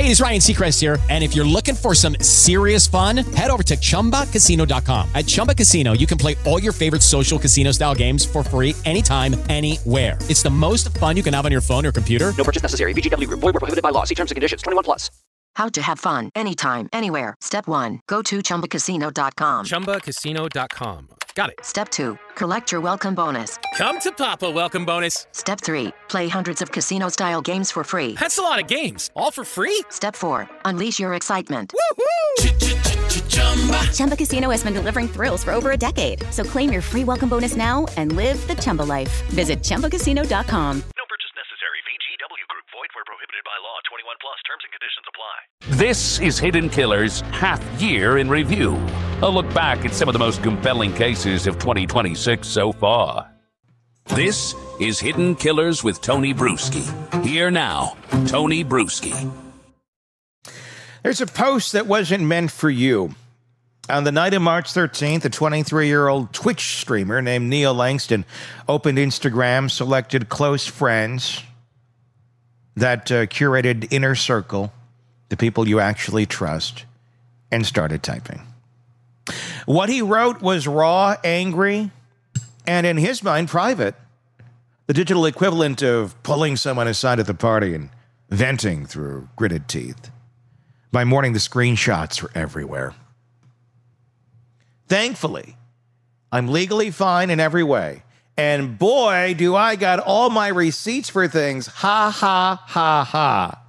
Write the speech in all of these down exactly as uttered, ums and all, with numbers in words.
Hey, it's Ryan Seacrest here. And if you're looking for some serious fun, head over to Chumba Casino dot com. At Chumba Casino, you can play all your favorite social casino-style games for free anytime, anywhere. It's the most fun you can have on your phone or computer. No purchase necessary. V G W Group. Void where prohibited by law. See terms and conditions. twenty-one plus. How to have fun anytime, anywhere. Step one, go to Chumba Casino dot com. Chumba Casino dot com. Got it. Step two, collect your welcome bonus. Come to Papa welcome bonus. Step three, play hundreds of casino-style games for free. That's a lot of games. All for free? Step four, unleash your excitement. Woohoo! Chumba Casino has been delivering thrills for over a decade. So claim your free welcome bonus now and live the Chumba life. Visit Chumba Casino dot com. No purchase necessary. V G W Group. Void where prohibited by law. twenty-one plus. Terms and conditions apply. This is Hidden Killers Half Year in Review. A look back at some of the most compelling cases of twenty twenty-six so far. This is Hidden Killers with Tony Bruschi. Here now, Tony Bruschi. There's a post that wasn't meant for you. On the night of March thirteenth, a twenty-three-year-old Twitch streamer named Neil Langston opened Instagram, selected close friends, that uh, curated inner circle, the people you actually trust, and started typing. What he wrote was raw, angry, and in his mind, private. The digital equivalent of pulling someone aside at the party and venting through gritted teeth. By morning, the screenshots were everywhere. Thankfully, I'm legally fine in every way. And boy, do I got all my receipts for things. Ha, ha, ha, ha.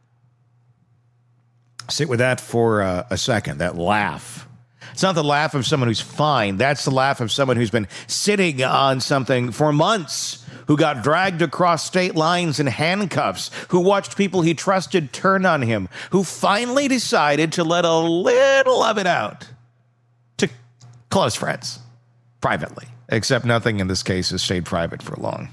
Sit with that for uh, a second, that laugh. It's not the laugh of someone who's fine. That's the laugh of someone who's been sitting on something for months, who got dragged across state lines in handcuffs, who watched people he trusted turn on him, who finally decided to let a little of it out to close friends, privately, except nothing in this case has stayed private for long.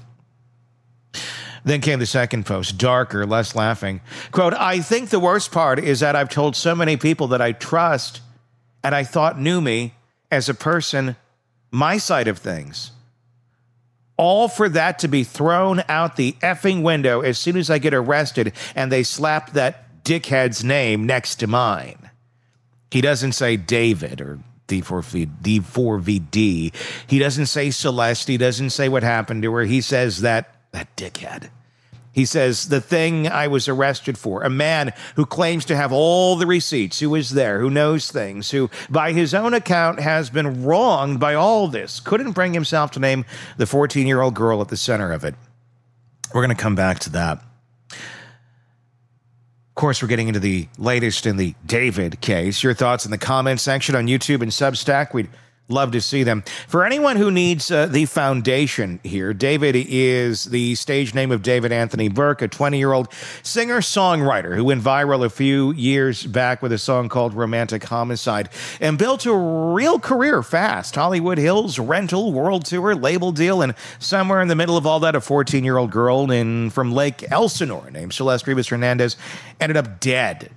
Then came the second post, darker, less laughing. Quote, I think the worst part is that I've told so many people that I trust and I thought knew me as a person, my side of things. All for that to be thrown out the effing window as soon as I get arrested and they slap that dickhead's name next to mine. He doesn't say David or D four V D. He doesn't say Celeste. He doesn't say what happened to her. He says that, that dickhead. He says the thing I was arrested for, a man who claims to have all the receipts, who is there, who knows things, who by his own account has been wronged by all this, couldn't bring himself to name the fourteen-year-old girl at the center of it. We're going to come back to that. Of course, we're getting into the latest in the David case. Your thoughts in the comment section on YouTube and Substack. We'd love to see them. For anyone who needs uh, the foundation here, David is the stage name of David Anthony Burke, a twenty-year-old singer-songwriter who went viral a few years back with a song called Romantic Homicide and built a real career fast. Hollywood Hills, rental, world tour, label deal, and somewhere in the middle of all that, a fourteen-year-old girl in, from Lake Elsinore named Celeste Rivas Hernandez ended up dead.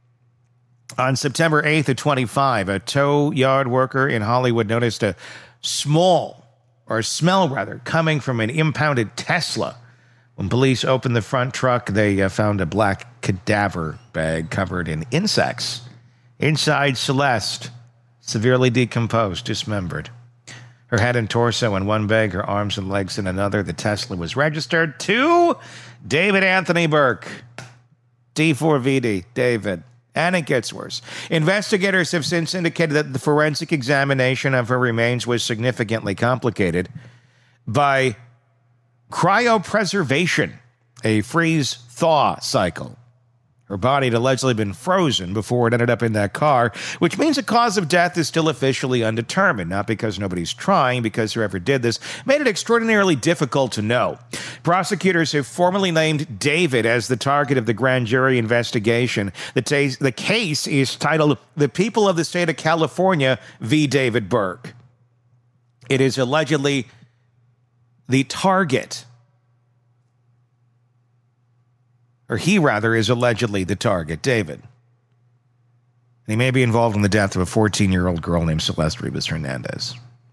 On September eighth of twenty-five, a tow yard worker in Hollywood noticed a small, or a smell rather, coming from an impounded Tesla. When police opened the front truck, they uh, found a black cadaver bag covered in insects. Inside, Celeste, severely decomposed, dismembered. Her head and torso in one bag, her arms and legs in another. The Tesla was registered to David Anthony Burke. D four V D, David. And it gets worse. Investigators have since indicated that the forensic examination of her remains was significantly complicated by cryopreservation, a freeze-thaw cycle. Her body had allegedly been frozen before it ended up in that car, which means the cause of death is still officially undetermined, not because nobody's trying, because whoever did this made it extraordinarily difficult to know. Prosecutors have formally named David as the target of the grand jury investigation. The, t- the case is titled The People of the State of California v. David Burke. It is allegedly the target Or he, rather, is allegedly the target, David. And he may be involved in the death of a fourteen-year-old girl named Celeste Rivas Hernandez.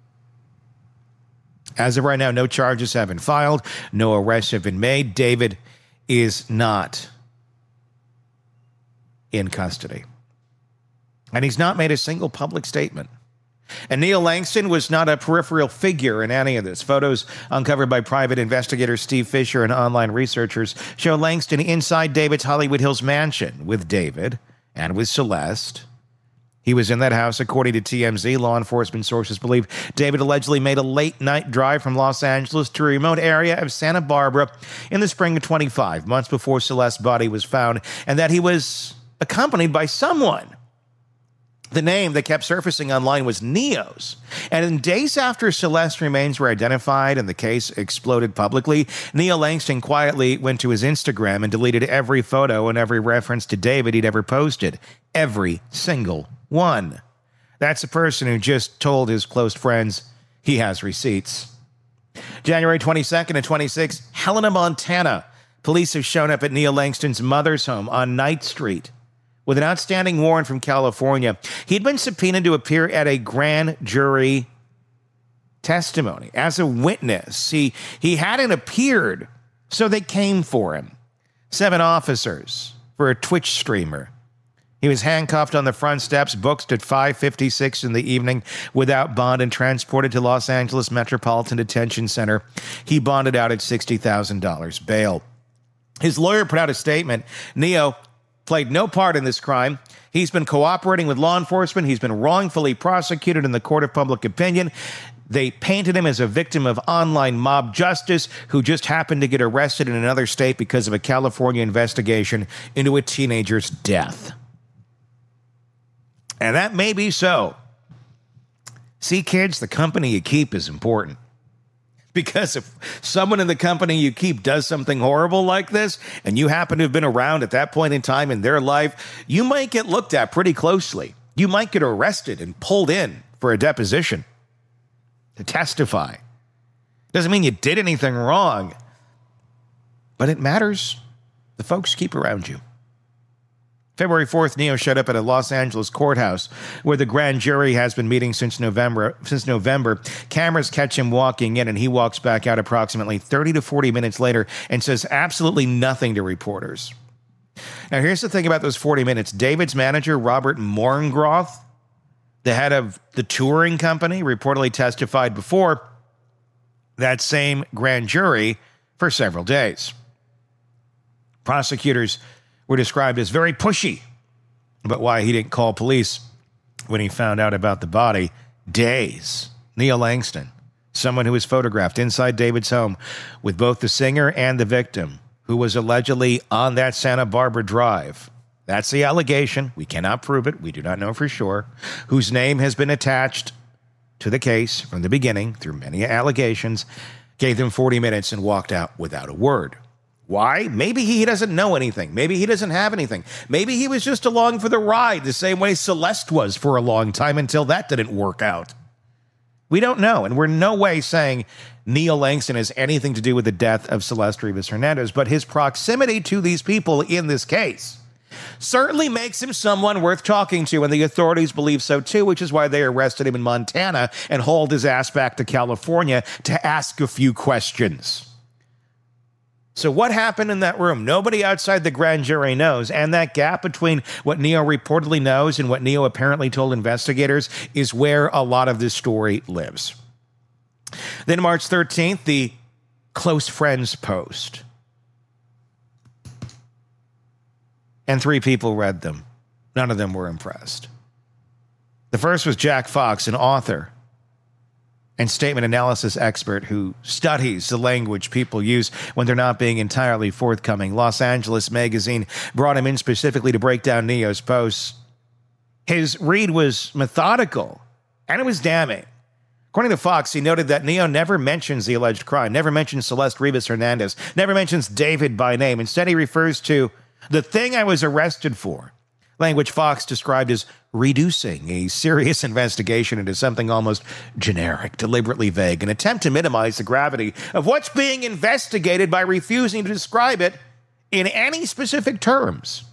As of right now, no charges have been filed. No arrests have been made. David is not in custody. And he's not made a single public statement. And Neil Langston was not a peripheral figure in any of this. Photos uncovered by private investigator Steve Fisher and online researchers show Langston inside David's Hollywood Hills mansion with David and with Celeste. He was in that house, according to T M Z. Law enforcement sources believe David allegedly made a late-night drive from Los Angeles to a remote area of Santa Barbara in the spring of twenty-five, months before Celeste's body was found, and that he was accompanied by someone. The name that kept surfacing online was Neo's. And in days after Celeste's remains were identified and the case exploded publicly, Neil Langston quietly went to his Instagram and deleted every photo and every reference to David he'd ever posted. Every single one. That's a person who just told his close friends he has receipts. January twenty-second and twenty-sixth, Helena, Montana. Police have shown up at Neil Langston's mother's home on Ninth Street with an outstanding warrant from California. He'd been subpoenaed to appear at a grand jury testimony as a witness. He, he hadn't appeared, so they came for him. Seven officers for a Twitch streamer. He was handcuffed on the front steps, booked at five fifty-six in the evening without bond, and transported to Los Angeles Metropolitan Detention Center. He bonded out at sixty thousand dollars bail. His lawyer put out a statement. Neo played no part in this crime. He's been cooperating with law enforcement. He's been wrongfully prosecuted in the court of public opinion. They painted him as a victim of online mob justice who just happened to get arrested in another state because of a California investigation into a teenager's death. And that may be so. See, kids, the company you keep is important. Because if someone in the company you keep does something horrible like this, and you happen to have been around at that point in time in their life, you might get looked at pretty closely. You might get arrested and pulled in for a deposition to testify. Doesn't mean you did anything wrong, but it matters. The folks keep around you. February fourth, Neo showed up at a Los Angeles courthouse where the grand jury has been meeting since November. Since November, cameras catch him walking in, and he walks back out approximately thirty to forty minutes later and says absolutely nothing to reporters. Now, here's the thing about those forty minutes. David's manager, Robert Morgengroth, the head of the touring company, reportedly testified before that same grand jury for several days. Prosecutors were described as very pushy about why he didn't call police when he found out about the body. Days. Neil Langston, someone who was photographed inside David's home with both the singer and the victim, who was allegedly on that Santa Barbara drive. That's the allegation. We cannot prove it. We do not know for sure. Whose name has been attached to the case from the beginning through many allegations, gave them forty minutes and walked out without a word. Why? Maybe he doesn't know anything. Maybe he doesn't have anything. Maybe he was just along for the ride the same way Celeste was for a long time until that didn't work out. We don't know, and we're in no way saying Neil Langston has anything to do with the death of Celeste Rivas Hernandez, but his proximity to these people in this case certainly makes him someone worth talking to, and the authorities believe so too, which is why they arrested him in Montana and hauled his ass back to California to ask a few questions. So what happened in that room? Nobody outside the grand jury knows. And that gap between what Neo reportedly knows and what Neo apparently told investigators is where a lot of this story lives. Then March thirteenth, the close friends post. And three people read them. None of them were impressed. The first was Jack Fox, an author and statement analysis expert who studies the language people use when they're not being entirely forthcoming. Los Angeles Magazine brought him in specifically to break down Neo's posts. His read was methodical, and it was damning. According to Fox, he noted that Neo never mentions the alleged crime, never mentions Celeste Rivas Hernandez, never mentions David by name. Instead, he refers to the thing I was arrested for, language Fox described as reducing a serious investigation into something almost generic, deliberately vague, an attempt to minimize the gravity of what's being investigated by refusing to describe it in any specific terms.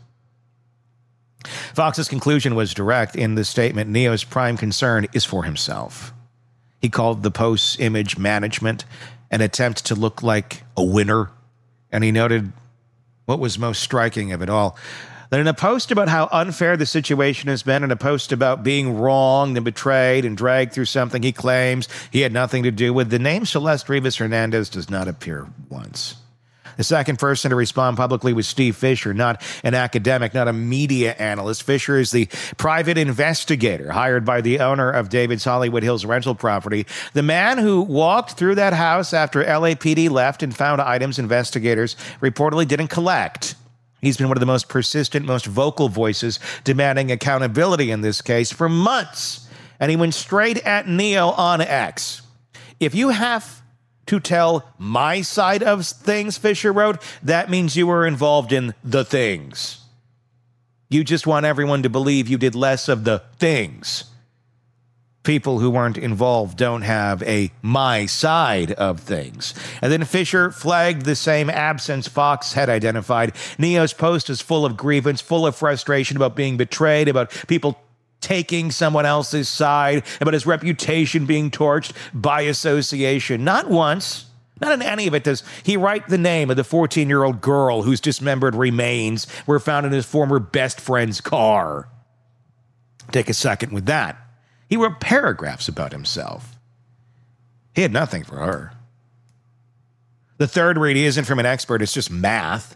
Fox's conclusion was direct in the statement. Neo's prime concern is for himself. He called the post's image management an attempt to look like a winner, and he noted what was most striking of it all. Then in a post about how unfair the situation has been, and a post about being wronged and betrayed and dragged through something he claims he had nothing to do with, the name Celeste Rivas Hernandez does not appear once. The second person to respond publicly was Steve Fisher, not an academic, not a media analyst. Fisher is the private investigator hired by the owner of David's Hollywood Hills rental property, the man who walked through that house after L A P D left and found items investigators reportedly didn't collect. He's been one of the most persistent, most vocal voices demanding accountability in this case for months, and he went straight at Neo on X. If you have to tell my side of things, Fisher wrote, that means you were involved in the things. You just want everyone to believe you did less of the things. People who weren't involved don't have a my side of things. And then Fisher flagged the same absence Fox had identified. Neo's post is full of grievance, full of frustration about being betrayed, about people taking someone else's side, about his reputation being torched by association. Not once, not in any of it does he write the name of the fourteen-year-old girl whose dismembered remains were found in his former best friend's car. Take a second with that. He wrote paragraphs about himself. He had nothing for her. The third read isn't from an expert, it's just math.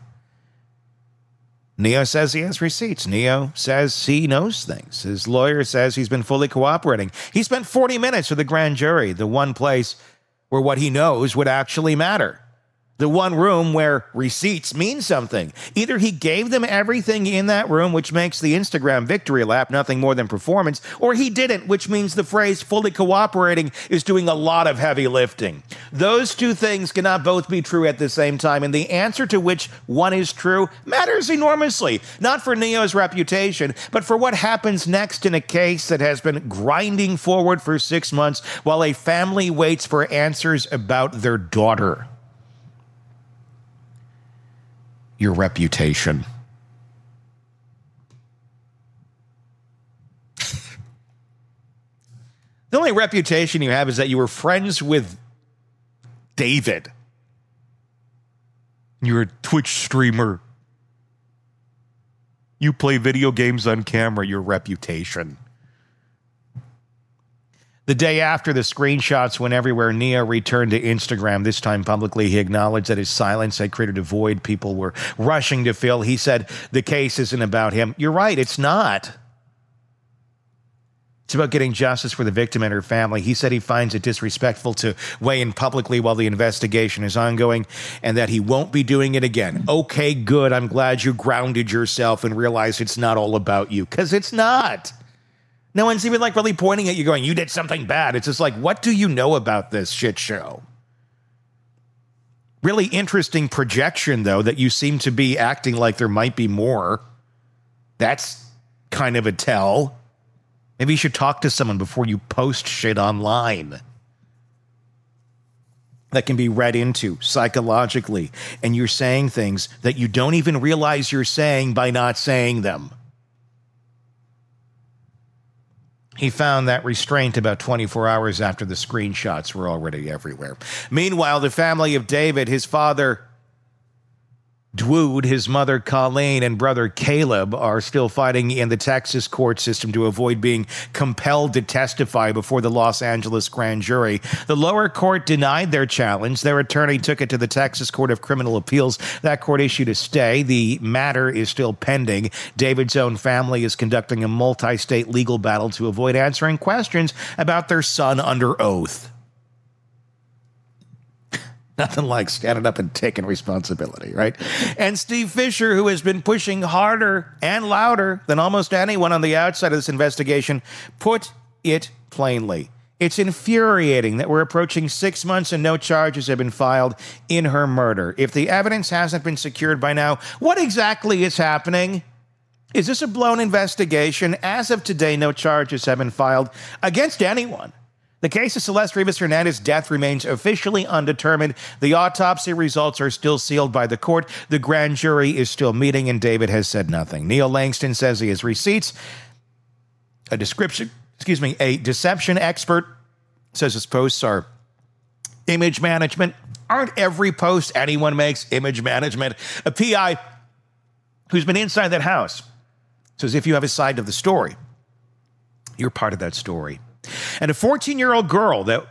Neo says he has receipts. Neo says he knows things. His lawyer says he's been fully cooperating. He spent forty minutes with the grand jury, the one place where what he knows would actually matter. The one room where receipts mean something. Either he gave them everything in that room, which makes the Instagram victory lap nothing more than performance, or he didn't, which means the phrase fully cooperating is doing a lot of heavy lifting. Those two things cannot both be true at the same time, and the answer to which one is true matters enormously, not for Neo's reputation, but for what happens next in a case that has been grinding forward for six months while a family waits for answers about their daughter. Your reputation. The only reputation you have is that you were friends with David. You're a Twitch streamer. You play video games on camera, your reputation. The day after the screenshots went everywhere, Neo returned to Instagram. This time publicly, he acknowledged that his silence had created a void people were rushing to fill. He said, the case isn't about him. You're right, it's not. It's about getting justice for the victim and her family. He said he finds it disrespectful to weigh in publicly while the investigation is ongoing and that he won't be doing it again. Okay, good. I'm glad you grounded yourself and realized it's not all about you, because it's not. No one's even like really pointing at you going, you did something bad. It's just like, what do you know about this shit show? Really interesting projection, though, that you seem to be acting like there might be more. That's kind of a tell. Maybe you should talk to someone before you post shit online that can be read into psychologically. And you're saying things that you don't even realize you're saying by not saying them. He found that restraint about twenty-four hours after the screenshots were already everywhere. Meanwhile, the family of David, his father, Dwood, his mother, Colleen, and brother, Caleb, are still fighting in the Texas court system to avoid being compelled to testify before the Los Angeles grand jury. The lower court denied their challenge. Their attorney took it to the Texas Court of Criminal Appeals. That court issued a stay. The matter is still pending. David's own family is conducting a multi-state legal battle to avoid answering questions about their son under oath. Nothing like standing up and taking responsibility, right? And Steve Fisher, who has been pushing harder and louder than almost anyone on the outside of this investigation, put it plainly. It's infuriating that we're approaching six months and no charges have been filed in her murder. If the evidence hasn't been secured by now, what exactly is happening? Is this a blown investigation? As of today, no charges have been filed against anyone. The case of Celeste Rivas Hernandez's death remains officially undetermined. The autopsy results are still sealed by the court. The grand jury is still meeting, and David has said nothing. Neil Langston says he has receipts. A description, excuse me, a deception expert says his posts are image management. Aren't every post anyone makes image management? A P I who's been inside that house. So as if you have a side of the story. You're part of that story. And a fourteen-year-old girl, that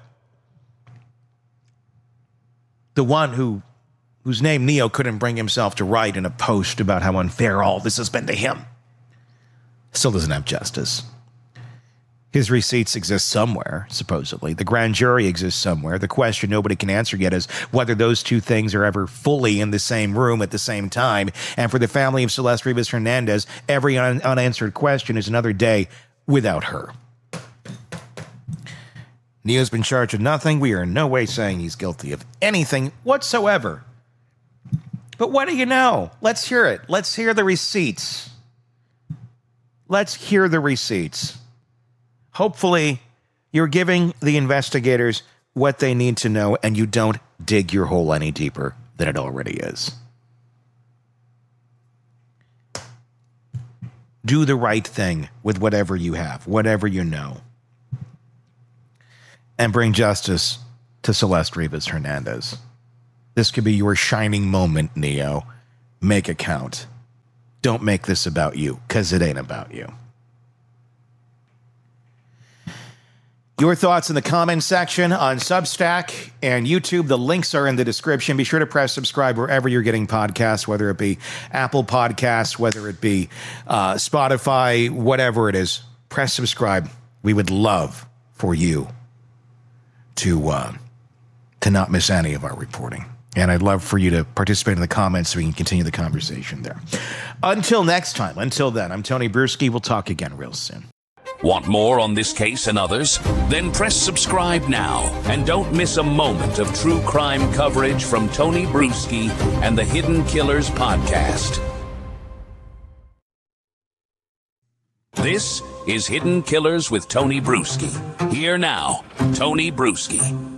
the one who whose name Neo couldn't bring himself to write in a post about how unfair all this has been to him, still doesn't have justice. His receipts exist somewhere, supposedly. The grand jury exists somewhere. The question nobody can answer yet is whether those two things are ever fully in the same room at the same time. And for the family of Celeste Rivas Hernandez, every un- unanswered question is another day without her. Neo's been charged with nothing. We are in no way saying he's guilty of anything whatsoever. But what do you know? Let's hear it. Let's hear the receipts. Let's hear the receipts. Hopefully, you're giving the investigators what they need to know and you don't dig your hole any deeper than it already is. Do the right thing with whatever you have, whatever you know. And bring justice to Celeste Rivas Hernandez. This could be your shining moment, Neo. Make it count. Don't make this about you, because it ain't about you. Your thoughts in the comments section on Substack and YouTube. The links are in the description. Be sure to press subscribe wherever you're getting podcasts, whether it be Apple Podcasts, whether it be uh, Spotify, whatever it is. Press subscribe. We would love for you to uh, to not miss any of our reporting. And I'd love for you to participate in the comments so we can continue the conversation there. Until next time, until then, I'm Tony Bruschi. We'll talk again real soon. Want more on this case and others? Then press subscribe now and don't miss a moment of true crime coverage from Tony Bruschi and the Hidden Killers podcast. This is Hidden Killers with Tony Bruschi. Here now, Tony Bruschi.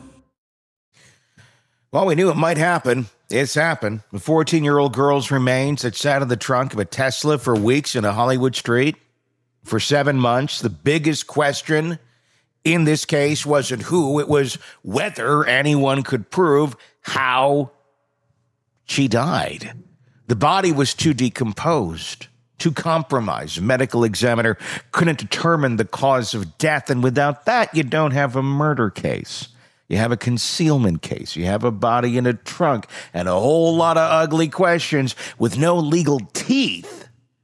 Well, we knew it might happen. It's happened. A fourteen-year-old girl's remains that sat in the trunk of a Tesla for weeks in a Hollywood street. For seven months, the biggest question in this case wasn't who, it was whether anyone could prove how she died. The body was too decomposed, too compromised. A medical examiner couldn't determine the cause of death, and without that, you don't have a murder case. You have a concealment case. You have a body in a trunk, and a whole lot of ugly questions with no legal teeth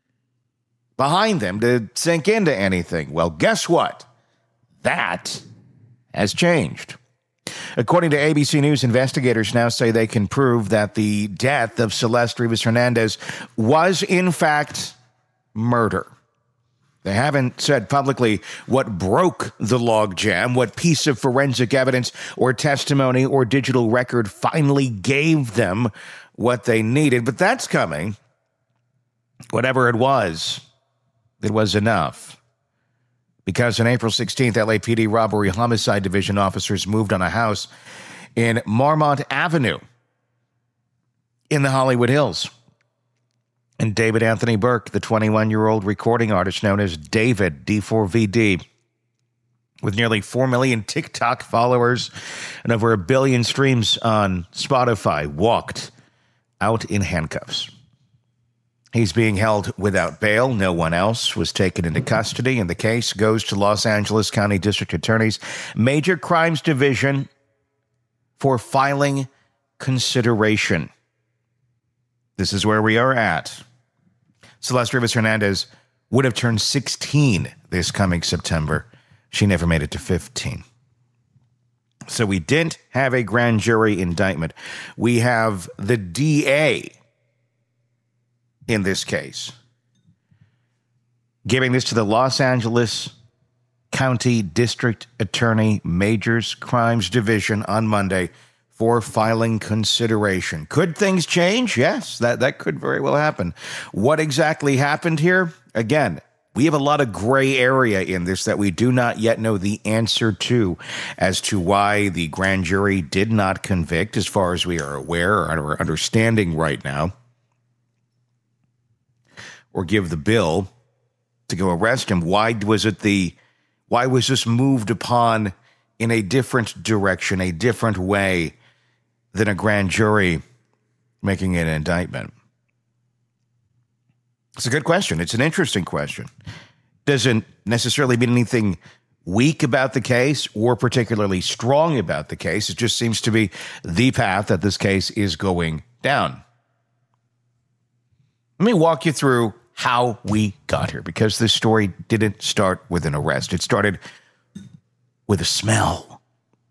behind them to sink into anything. Well, guess what? That has changed. According to A B C News, investigators now say they can prove that the death of Celeste Rivas Hernandez was, in fact, murder. They haven't said publicly what broke the logjam, what piece of forensic evidence or testimony or digital record finally gave them what they needed, but that's coming. Whatever it was, it was enough. Because on April sixteenth, L A P D Robbery Homicide Division officers moved on a house in Marmont Avenue in the Hollywood Hills. And David Anthony Burke, the twenty-one-year-old recording artist known as David D four V D, with nearly four million TikTok followers and over a billion streams on Spotify, walked out in handcuffs. He's being held without bail. No one else was taken into custody, and the case goes to Los Angeles County District Attorney's Major Crimes Division for filing consideration. This is where we are at. Celeste Rivas Hernandez would have turned sixteen this coming September. She never made it to fifteen. So we didn't have a grand jury indictment. We have the D A in this case giving this to the Los Angeles County District Attorney Majors Crimes Division on Monday for filing consideration. Could things change? Yes, that, that could very well happen. What exactly happened here? Again, we have a lot of gray area in this that we do not yet know the answer to as to why the grand jury did not convict, as far as we are aware or are understanding right now, or give the bill to go arrest him. Why was it the, why was this moved upon in a different direction, a different way than a grand jury making an indictment? It's a good question. It's an interesting question. Doesn't necessarily mean anything weak about the case or particularly strong about the case. It just seems to be the path that this case is going down. Let me walk you through how we got here, because this story didn't start with an arrest. It started with a smell.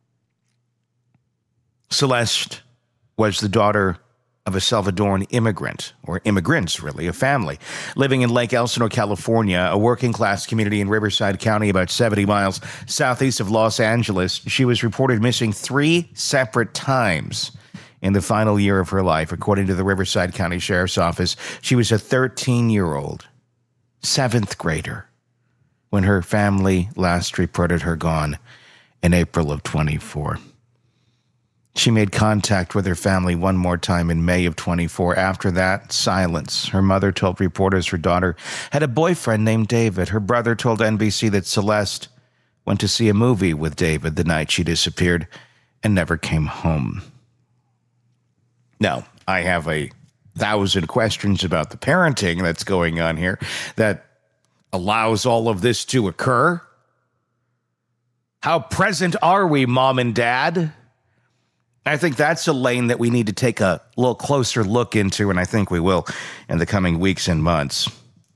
Celeste was the daughter of a Salvadoran immigrant, or immigrants, really, a family, living in Lake Elsinore, California, a working-class community in Riverside County, about seventy miles southeast of Los Angeles. She was reported missing three separate times in the final year of her life, according to the Riverside County Sheriff's Office. She was a thirteen-year-old, seventh grader, when her family last reported her gone in April of twenty-four. She made contact with her family one more time in May of twenty-four. After that, silence. Her mother told reporters her daughter had a boyfriend named David. Her brother told N B C that Celeste went to see a movie with David the night she disappeared and never came home. Now, I have a thousand questions about the parenting that's going on here that allows all of this to occur. How present are we, Mom and Dad? I think that's a lane that we need to take a little closer look into, and I think we will in the coming weeks and months.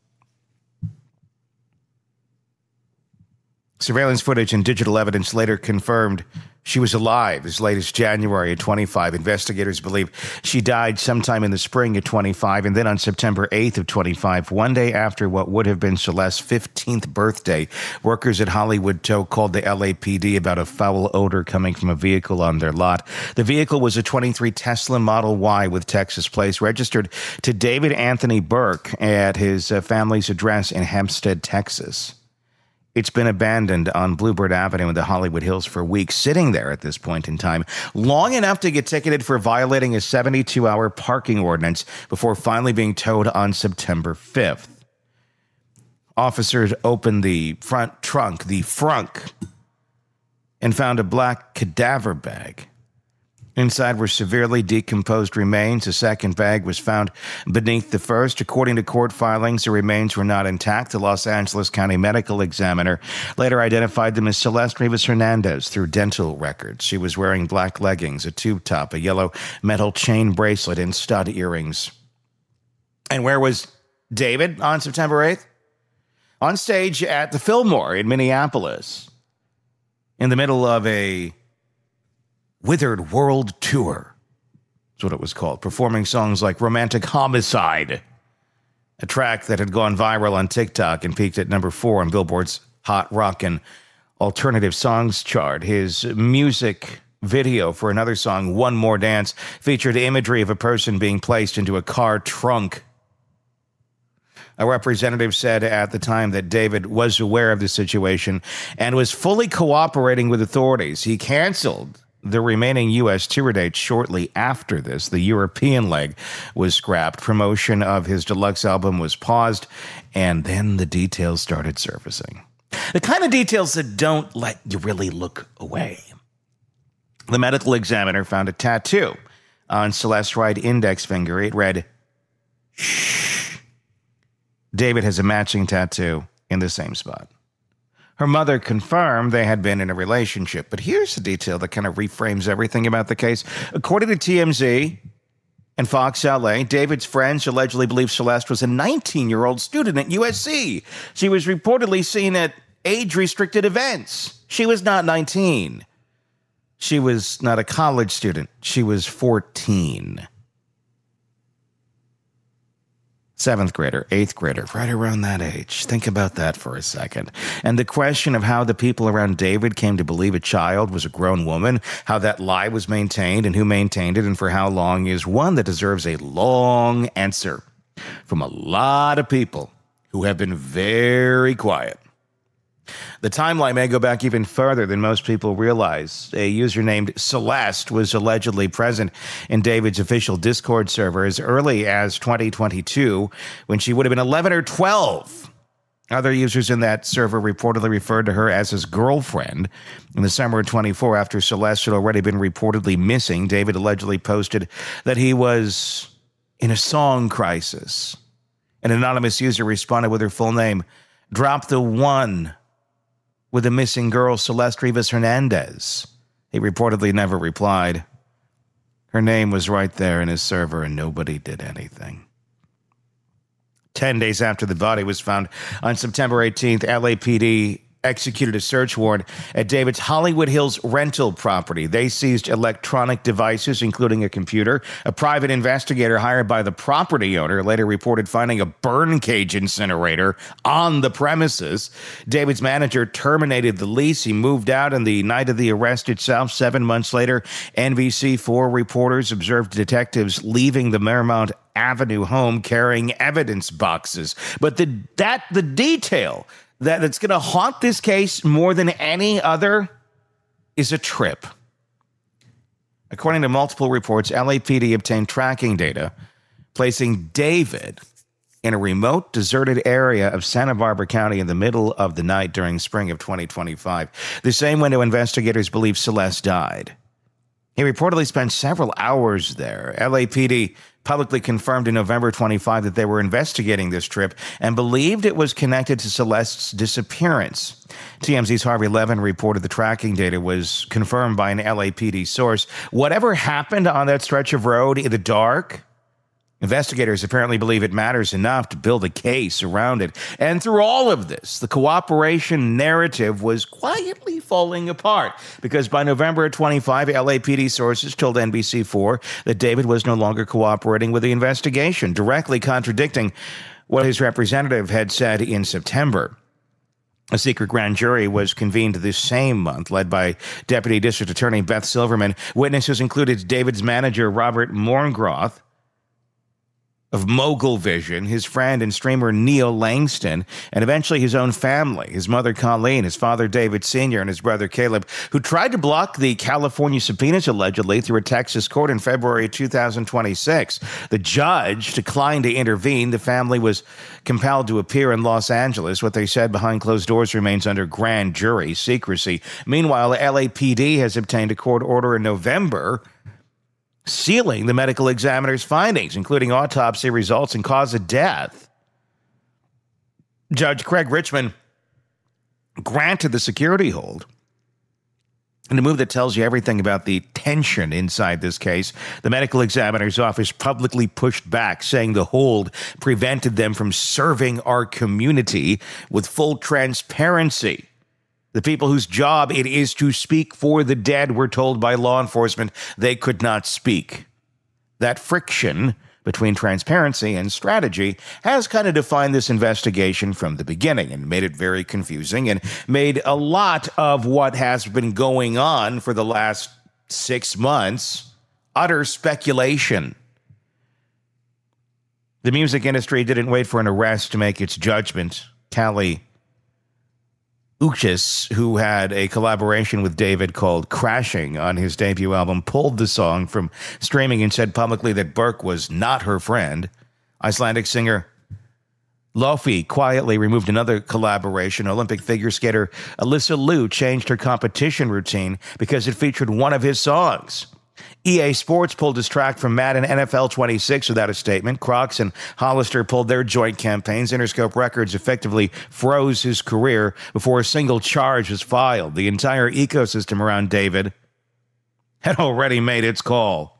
Surveillance footage and digital evidence later confirmed she was alive as late as January of twenty-five. Investigators believe she died sometime in the spring of twenty-five, and then on September eighth of twenty-five, one day after what would have been Celeste's fifteenth birthday, workers at Hollywood Tow called the L A P D about a foul odor coming from a vehicle on their lot. The vehicle was a twenty-three Tesla Model Y with Texas plates, registered to David Anthony Burke at his uh, family's address in Hempstead, Texas. It's been abandoned on Bluebird Avenue in the Hollywood Hills for weeks, sitting there at this point in time, long enough to get ticketed for violating a seventy-two hour parking ordinance before finally being towed on September fifth. Officers opened the front trunk, the frunk, and found a black cadaver bag. Inside were severely decomposed remains. A second bag was found beneath the first. According to court filings, the remains were not intact. The Los Angeles County Medical Examiner later identified them as Celeste Rivas Hernandez through dental records. She was wearing black leggings, a tube top, a yellow metal chain bracelet, and stud earrings. And where was David on September eighth? On stage at the Fillmore in Minneapolis, in the middle of a Withered World Tour. That's what it was called. Performing songs like Romantic Homicide, a track that had gone viral on TikTok and peaked at number four on Billboard's Hot Rock and Alternative Songs chart. His music video for another song, One More Dance, featured imagery of a person being placed into a car trunk. A representative said at the time that David was aware of the situation and was fully cooperating with authorities. He canceled the remaining U S tour dates shortly after this. The European leg was scrapped. Promotion of his deluxe album was paused, and then the details started surfacing. The kind of details that don't let you really look away. The medical examiner found a tattoo on Celeste's right index finger. It read, "Shh." David has a matching tattoo in the same spot. Her mother confirmed they had been in a relationship. But here's the detail that kind of reframes everything about the case. According to T M Z and Fox L A, David's friends allegedly believe Celeste was a nineteen-year-old student at U S C. She was reportedly seen at age-restricted events. She was not nineteen. She was not a college student. She was fourteen. Seventh grader, eighth grader, right around that age. Think about that for a second. And the question of how the people around David came to believe a child was a grown woman, how that lie was maintained and who maintained it and for how long, is one that deserves a long answer from a lot of people who have been very quiet. The timeline may go back even further than most people realize. A user named Celeste was allegedly present in David's official Discord server as early as twenty twenty-two, when she would have been eleven or twelve. Other users in that server reportedly referred to her as his girlfriend. In the summer of twenty-four, after Celeste had already been reportedly missing, David allegedly posted that he was in a song crisis An anonymous user responded with her full name. Drop the one with the missing girl, Celeste Rivas Hernandez. He reportedly never replied. Her name was right there in his server, and nobody did anything. Ten days after the body was found on September eighteenth, L A P D executed a search warrant at David's Hollywood Hills rental property. They seized electronic devices, including a computer. A private investigator hired by the property owner later reported finding a burn cage incinerator on the premises. David's manager terminated the lease. He moved out on the night of the arrest itself. Seven months later, N B C four reporters observed detectives leaving the Marymount Avenue home carrying evidence boxes. But the that the detail that it's going to haunt this case more than any other is a trip. According to multiple reports, L A P D obtained tracking data placing David in a remote, deserted area of Santa Barbara County in the middle of the night during spring of twenty twenty-five, the same window investigators believe Celeste died. He reportedly spent several hours there. L A P D publicly confirmed in November twenty-fifth that they were investigating this trip and believed it was connected to Celeste's disappearance. T M Z's Harvey Levin reported the tracking data was confirmed by an L A P D source. Whatever happened on that stretch of road in the dark, investigators apparently believe it matters enough to build a case around it. And through all of this, the cooperation narrative was quietly falling apart because by November twenty-fifth, L A P D sources told N B C four that David was no longer cooperating with the investigation, directly contradicting what his representative had said in September. A secret grand jury was convened this same month, led by Deputy District Attorney Beth Silverman. Witnesses included David's manager, Robert Morngroth, of Mogul Vision, his friend and streamer Neil Langston, and eventually his own family, his mother Colleen, his father David Senior, and his brother Caleb, who tried to block the California subpoenas allegedly through a Texas court in February two thousand twenty-six. The judge declined to intervene. The family was compelled to appear in Los Angeles. What they said behind closed doors remains under grand jury secrecy. Meanwhile, the L A P D has obtained a court order in November sealing the medical examiner's findings, including autopsy results and cause of death. Judge Craig Richmond granted the security hold. In a move that tells you everything about the tension inside this case, the medical examiner's office publicly pushed back, saying the hold prevented them from serving our community with full transparency. The people whose job it is to speak for the dead were told by law enforcement they could not speak. That friction between transparency and strategy has kind of defined this investigation from the beginning and made it very confusing and made a lot of what has been going on for the last six months utter speculation. The music industry didn't wait for an arrest to make its judgment. Kali Uchis, who had a collaboration with David called Crashing on his debut album, pulled the song from streaming and said publicly that Burke was not her friend. Icelandic singer Lofi quietly removed another collaboration. Olympic figure skater Alyssa Liu changed her competition routine because it featured one of his songs. E A Sports pulled his track from Madden N F L twenty-six without a statement. Crocs and Hollister pulled their joint campaigns. Interscope Records effectively froze his career before a single charge was filed. The entire ecosystem around David had already made its call.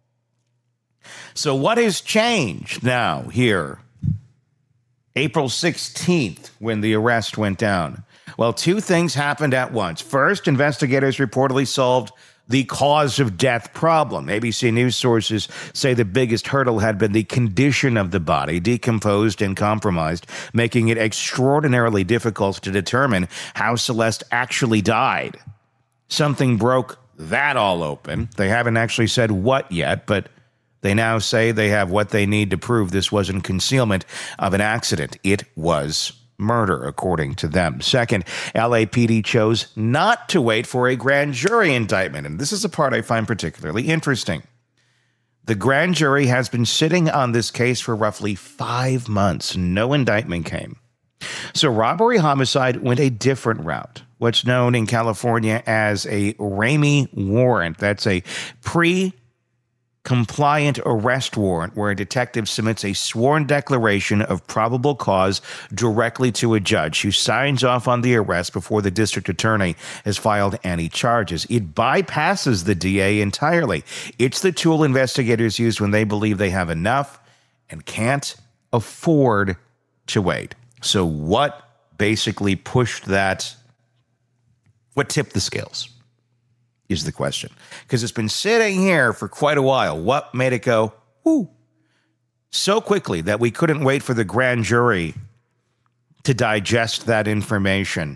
So what has changed now here? April sixteenth, when the arrest went down. Well, two things happened at once. First, investigators reportedly solved the cause of death problem. A B C News sources say the biggest hurdle had been the condition of the body, decomposed and compromised, making it extraordinarily difficult to determine how Celeste actually died. Something broke that all open. They haven't actually said what yet, but they now say they have what they need to prove this wasn't concealment of an accident. It was murder, according to them. Second, L A P D chose not to wait for a grand jury indictment, and this is a part I find particularly interesting. The grand jury has been sitting on this case for roughly five months. No indictment came. So robbery homicide went a different route, what's known in California as a Ramey warrant. That's a pre compliant arrest warrant where a detective submits a sworn declaration of probable cause directly to a judge who signs off on the arrest before the district attorney has filed any charges. It bypasses the D A entirely. It's the tool investigators use when they believe they have enough and can't afford to wait. So what basically pushed that? What tipped the scales is the question. Because it's been sitting here for quite a while. What made it go, whoo, so quickly that we couldn't wait for the grand jury to digest that information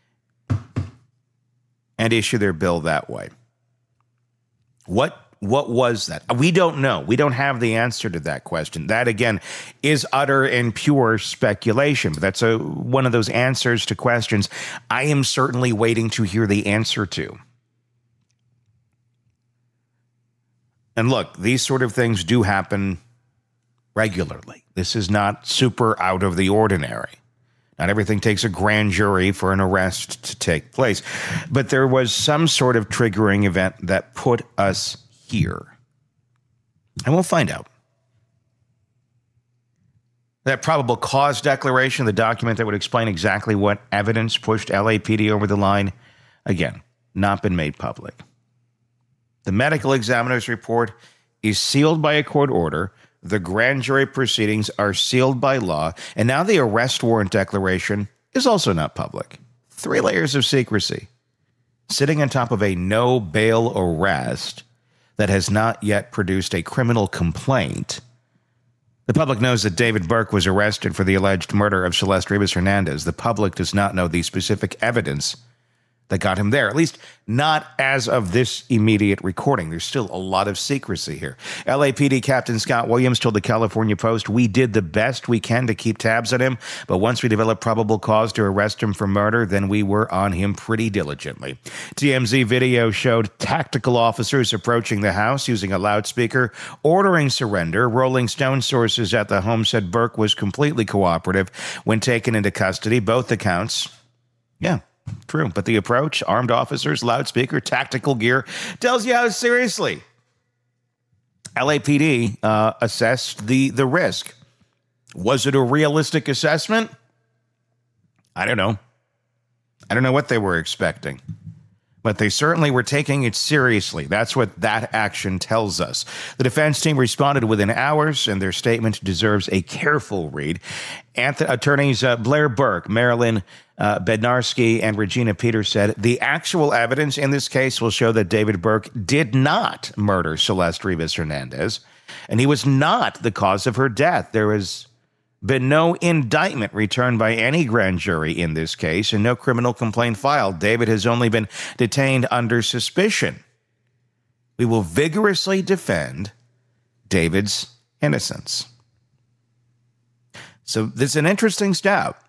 and issue their bill that way? What what was that? We don't know. We don't have the answer to that question. That, again, is utter and pure speculation. But that's a, one of those answers to questions I am certainly waiting to hear the answer to. And look, these sort of things do happen regularly. This is not super out of the ordinary. Not everything takes a grand jury for an arrest to take place. But there was some sort of triggering event that put us here. And we'll find out. That probable cause declaration, the document that would explain exactly what evidence pushed L A P D over the line, again, not been made public. The medical examiner's report is sealed by a court order. The grand jury proceedings are sealed by law. And now the arrest warrant declaration is also not public. Three layers of secrecy. Sitting on top of a no bail arrest that has not yet produced a criminal complaint. The public knows that David Burke was arrested for the alleged murder of Celeste Rivas Hernandez. The public does not know the specific evidence that got him there, at least not as of this immediate recording. There's still a lot of secrecy here. L A P D Captain Scott Williams told the California Post, "We did the best we can to keep tabs on him, but once we developed probable cause to arrest him for murder, then we were on him pretty diligently." T M Z video showed tactical officers approaching the house using a loudspeaker, ordering surrender. Rolling Stone sources at the home said Burke was completely cooperative when taken into custody. Both accounts, yeah, true. But the approach, armed officers, loudspeaker, tactical gear, tells you how seriously L A P D uh, assessed the, the risk. Was it a realistic assessment? I don't know. I don't know what they were expecting. But they certainly were taking it seriously. That's what that action tells us. The defense team responded within hours, and their statement deserves a careful read. Anth- attorneys uh, Blair Burke, Marilyn uh, Bednarski, and Regina Peters said, "The actual evidence in this case will show that David Burke did not murder Celeste Rivas Hernandez, and he was not the cause of her death. There has been no indictment returned by any grand jury in this case and no criminal complaint filed. David has only been detained under suspicion. We will vigorously defend David's innocence." So this is an interesting step.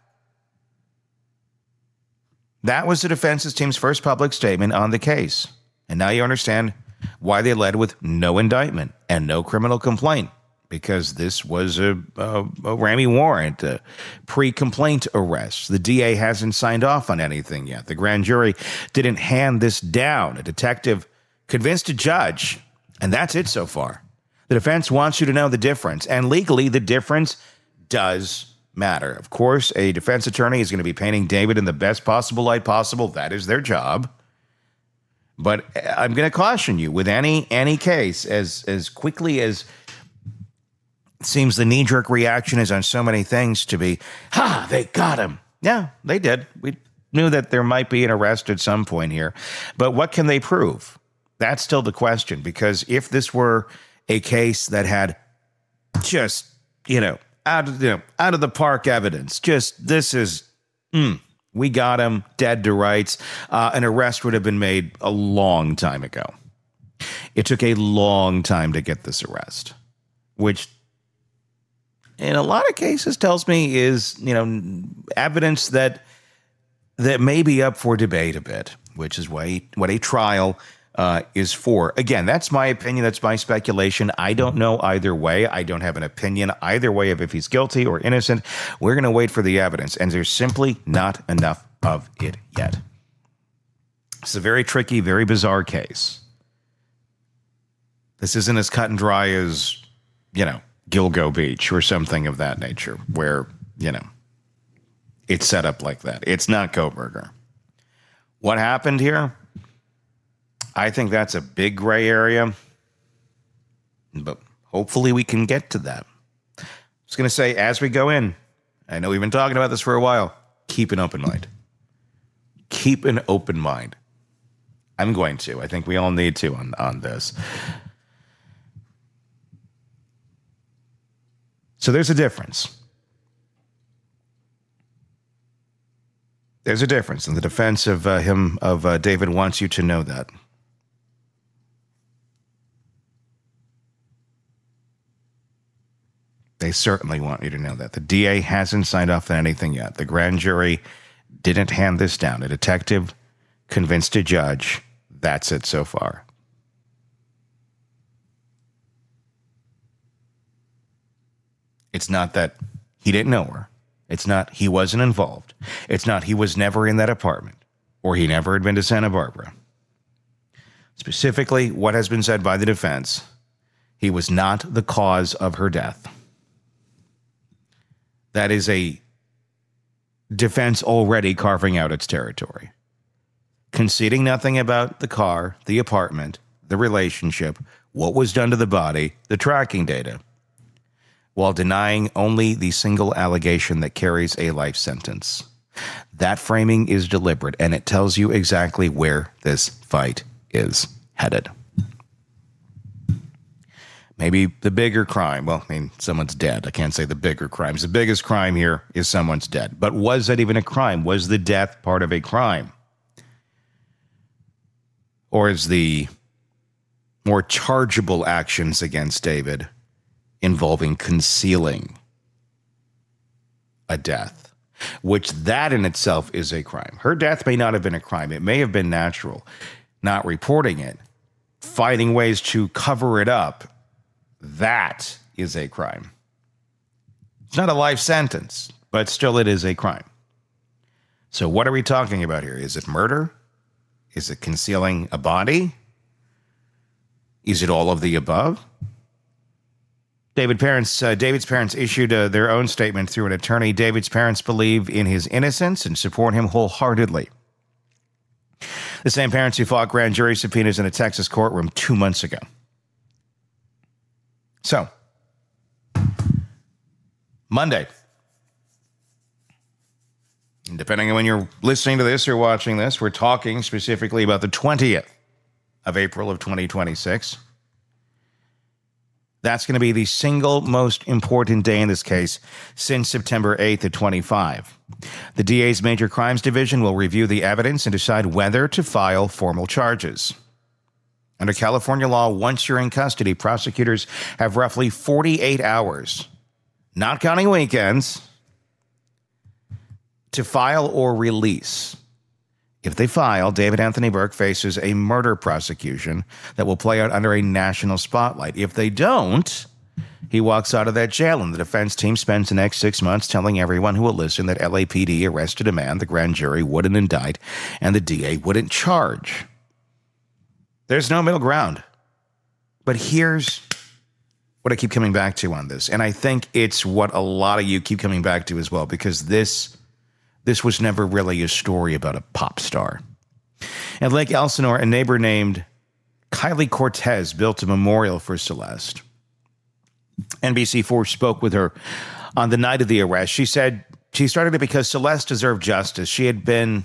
That was the defense team's first public statement on the case. And now you understand why they led with no indictment and no criminal complaint. Because this was a, a, a Ramey warrant, a pre-complaint arrest. The D A hasn't signed off on anything yet. The grand jury didn't hand this down. A detective convinced a judge, and that's it so far. The defense wants you to know the difference, and legally the difference does matter. Of course, a defense attorney is going to be painting David in the best possible light possible. That is their job. But I'm going to caution you, with any any case, as as quickly as it seems the knee-jerk reaction is on so many things to be, ha, they got him. Yeah, they did. We knew that there might be an arrest at some point here. But what can they prove? That's still the question, because if this were a case that had just, you know, out of, you know, out of the park evidence, just this is, mm, we got him, dead to rights, uh, an arrest would have been made a long time ago. It took a long time to get this arrest, which in a lot of cases tells me is, you know, evidence that that may be up for debate a bit, which is what a, what a trial uh, is for. Again, that's my opinion. That's my speculation. I don't know either way. I don't have an opinion either way of if he's guilty or innocent. We're going to wait for the evidence, and there's simply not enough of it yet. It's a very tricky, very bizarre case. This isn't as cut and dry as, you know, Gilgo Beach or something of that nature, where, you know, it's set up like that. It's not Kohberger. What happened here? I think that's a big gray area, but hopefully we can get to that. I was going to say, as we go in, I know we've been talking about this for a while, keep an open mind. Keep an open mind. I'm going to. I think we all need to on, on this. So there's a difference. There's a difference, and the defense of uh, him, of uh, David, wants you to know that. They certainly want you to know that. The D A hasn't signed off on anything yet. The grand jury didn't hand this down. A detective convinced a judge. That's it so far. It's not that he didn't know her. It's not he wasn't involved. It's not he was never in that apartment or he never had been to Santa Barbara. Specifically, what has been said by the defense, he was not the cause of her death. That is a defense already carving out its territory. Conceding nothing about the car, the apartment, the relationship, what was done to the body, the tracking data, while denying only the single allegation that carries a life sentence. That framing is deliberate, and it tells you exactly where this fight is headed. Maybe the bigger crime, well, I mean, someone's dead. I can't say the bigger crimes. The biggest crime here is someone's dead. But was that even a crime? Was the death part of a crime? Or is the more chargeable actions against David involving concealing a death, which that in itself is a crime. Her death may not have been a crime. It may have been natural. Not reporting it, finding ways to cover it up, that is a crime. It's not a life sentence, but still it is a crime. So what are we talking about here? Is it murder? Is it concealing a body? Is it all of the above? David parents, uh, David's parents issued uh, their own statement through an attorney. David's parents believe in his innocence and support him wholeheartedly. The same parents who fought grand jury subpoenas in a Texas courtroom two months ago. So, Monday, and depending on when you're listening to this or watching this, we're talking specifically about the twentieth of April of twenty twenty-six. That's going to be the single most important day in this case since September eighth of twenty-five. The D A's Major Crimes Division will review the evidence and decide whether to file formal charges. Under California law, once you're in custody, prosecutors have roughly forty-eight hours, not counting weekends, to file or release. If they file, David Anthony Burke faces a murder prosecution that will play out under a national spotlight. If they don't, he walks out of that jail, and the defense team spends the next six months telling everyone who will listen that L A P D arrested a man the grand jury wouldn't indict and the D A wouldn't charge. There's no middle ground. But here's what I keep coming back to on this, and I think it's what a lot of you keep coming back to as well, because this This was never really a story about a pop star. At Lake Elsinore, a neighbor named Kylie Cortez built a memorial for Celeste. N B C four spoke with her on the night of the arrest. She said she started it because Celeste deserved justice. She had been,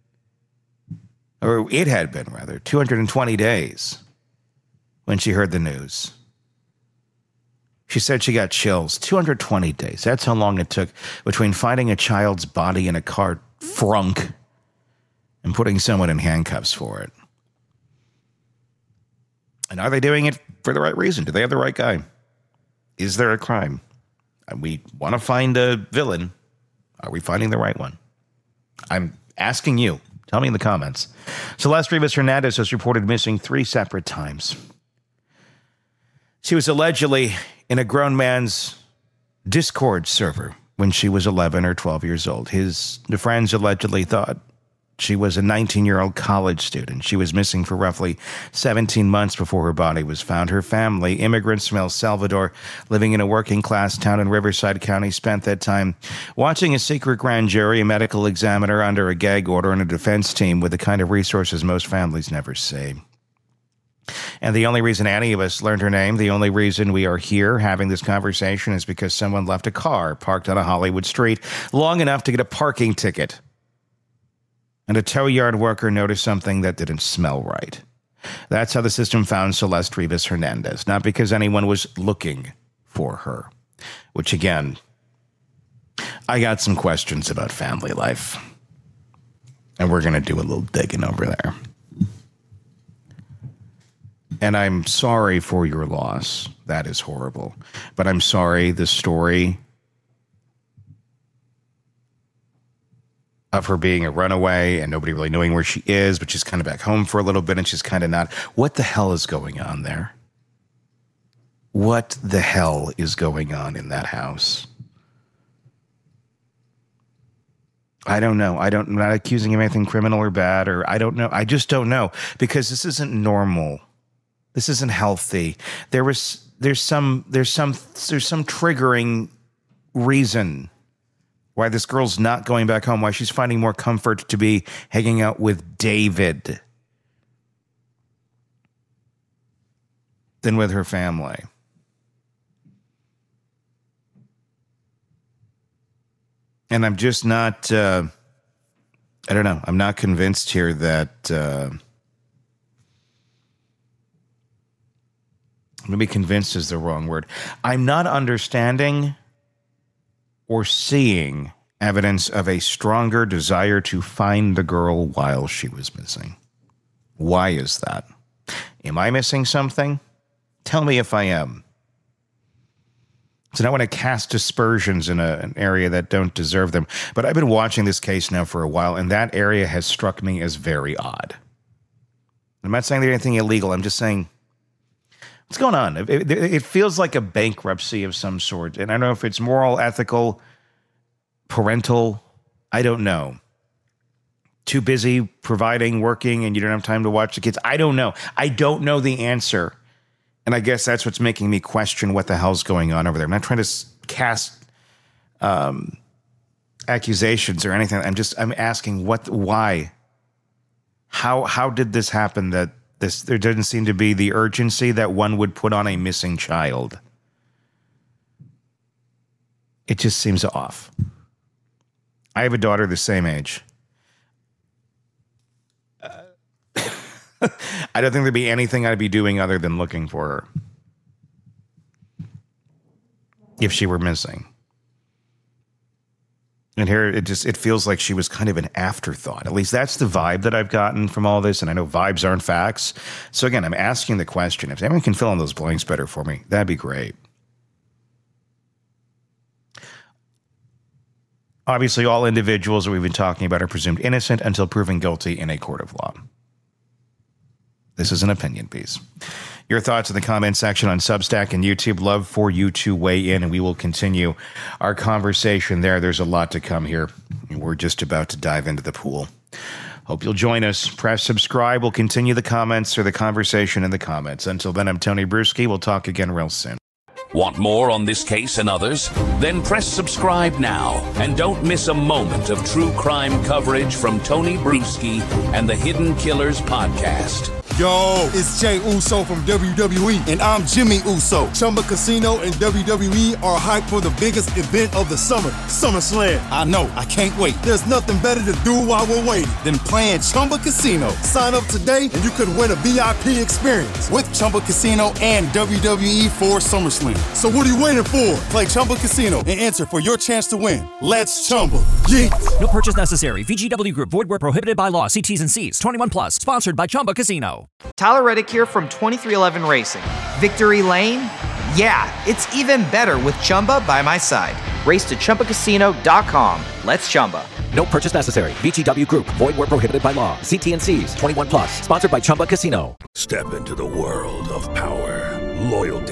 or it had been rather, two hundred twenty days when she heard the news. She said she got chills. two hundred twenty days. That's how long it took between finding a child's body in a car trunk and putting someone in handcuffs for it. And are they doing it for the right reason? Do they have the right guy? Is there a crime? And we want to find a villain. Are we finding the right one? I'm asking you. Tell me in the comments. Celeste Rivas Hernandez was reported missing three separate times. She was allegedly in a grown man's Discord server when she was eleven or twelve years old. His the friends allegedly thought She was a nineteen-year-old college student. She was missing for roughly seventeen months before her body was found. Her family, immigrants from El Salvador, living in a working-class town in Riverside County, spent that time watching a secret grand jury, a medical examiner under a gag order, and a defense team with the kind of resources most families never see. And the only reason any of us learned her name, the only reason we are here having this conversation is because someone left a car parked on a Hollywood street long enough to get a parking ticket. And a tow yard worker noticed something that didn't smell right. That's how the system found Celeste Rivas Hernandez, not because anyone was looking for her. Which, again, I got some questions about family life. And we're going to do a little digging over there. And I'm sorry for your loss. That is horrible. But I'm sorry the story of her being a runaway and nobody really knowing where she is, but she's kind of back home for a little bit and she's kind of not. What the hell is going on there? What the hell is going on in that house? I don't know. I don't, I'm not accusing of anything criminal or bad, or I don't know. I just don't know, because this isn't normal. This isn't healthy. There was, there's some, there's some, there's some triggering reason why this girl's not going back home, why she's finding more comfort to be hanging out with David than with her family. And I'm just not, uh, I don't know, I'm not convinced here that, uh, maybe convinced is the wrong word. I'm not understanding or seeing evidence of a stronger desire to find the girl while she was missing. Why is that? Am I missing something? Tell me if I am. So I don't want to cast aspersions in a, an area that don't deserve them. But I've been watching this case now for a while, and that area has struck me as very odd. I'm not saying there's anything illegal. I'm just saying, what's going on? It, it, it feels like a bankruptcy of some sort. And I don't know if it's moral, ethical, parental. I don't know. Too busy providing, working, and you don't have time to watch the kids. I don't know. I don't know the answer. And I guess that's what's making me question what the hell's going on over there. I'm not trying to cast um, accusations or anything. I'm just, I'm asking what, why, how, how did this happen that this, there didn't seem to be the urgency that one would put on a missing child? It just seems off. I have a daughter the same age. I don't think there'd be anything I'd be doing other than looking for her if she were missing. And here it just, it feels like she was kind of an afterthought. At least that's the vibe that I've gotten from all this. And I know vibes aren't facts. So again, I'm asking the question. If anyone can fill in those blanks better for me, that'd be great. Obviously, all individuals that we've been talking about are presumed innocent until proven guilty in a court of law. This is an opinion piece. Your thoughts in the comment section on Substack and YouTube. Love for you to weigh in, and we will continue our conversation there. There's a lot to come here. We're just about to dive into the pool. Hope you'll join us. Press subscribe. We'll continue the comments or the conversation in the comments. Until then, I'm Tony Bruschi. We'll talk again real soon. Want more on this case and others? Then press subscribe now and don't miss a moment of true crime coverage from Tony Bruschi and the Hidden Killers podcast. Yo, it's Jay Uso from W W E, and I'm Jimmy Uso. Chumba Casino and W W E are hyped for the biggest event of the summer, SummerSlam. I know, I can't wait. There's nothing better to do while we're waiting than playing Chumba Casino. Sign up today and you could win a V I P experience with Chumba Casino and W W E for SummerSlam. So what are you waiting for? Play Chumba Casino and enter for your chance to win. Let's Chumba. Yeet. No purchase necessary. V G W Group. Void where prohibited by law. See T's and C's. twenty-one plus. Sponsored by Chumba Casino. Tyler Reddick here from twenty-three eleven Racing. Victory Lane? Yeah, it's even better with Chumba by my side. Race to Chumba Casino dot com. Let's Chumba. No purchase necessary. V G W Group. Void where prohibited by law. See T and C's. twenty-one plus. Sponsored by Chumba Casino. Step into the world of power, loyalty,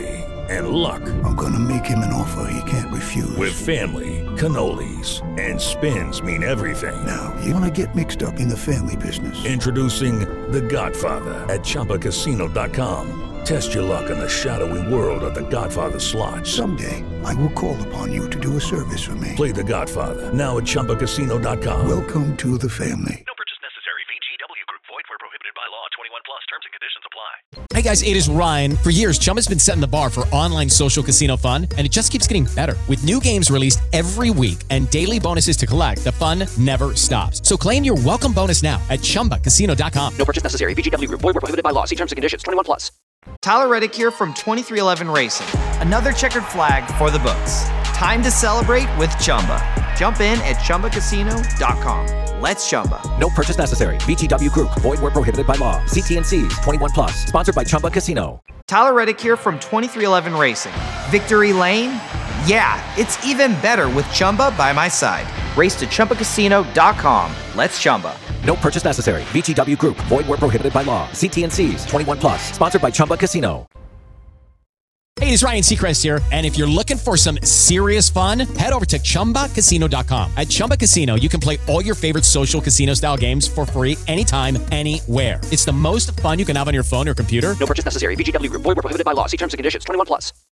and luck. I'm gonna make him an offer he can't refuse. With family, cannolis, and spins mean everything. Now, you wanna get mixed up in the family business. Introducing The Godfather at Chumba Casino dot com. Test your luck in the shadowy world of The Godfather slot. Someday, I will call upon you to do a service for me. Play The Godfather, now at Chumba Casino dot com. Welcome to the family. No purchase necessary. V G W Group. Void where prohibited by law. twenty-one plus. Terms and conditions apply. Hey guys, it is Ryan. For years, Chumba's been setting the bar for online social casino fun, and it just keeps getting better. With new games released every week and daily bonuses to collect, the fun never stops. So claim your welcome bonus now at Chumba Casino dot com. No purchase necessary. V G W Group. Void where prohibited by law. See terms and conditions. twenty-one plus. Tyler Reddick here from twenty-three eleven Racing. Another checkered flag for the books. Time to celebrate with Chumba. Jump in at Chumba Casino dot com. Let's Chumba. No purchase necessary. V G W Group. Void where prohibited by law. See T N Cs. twenty-one plus. Sponsored by Chumba Casino. Tyler Reddick here from twenty-three eleven Racing. Victory Lane? Yeah, it's even better with Chumba by my side. Race to Chumba Casino dot com. Let's Chumba. No purchase necessary. V G W Group. Void where prohibited by law. See T N Cs. twenty-one plus. Sponsored by Chumba Casino. Hey, it's Ryan Seacrest here, and if you're looking for some serious fun, head over to Chumba Casino dot com. At Chumba Casino, you can play all your favorite social casino-style games for free anytime, anywhere. It's the most fun you can have on your phone or computer. No purchase necessary. V G W Group. Void where prohibited by law. See terms and conditions. twenty-one plus.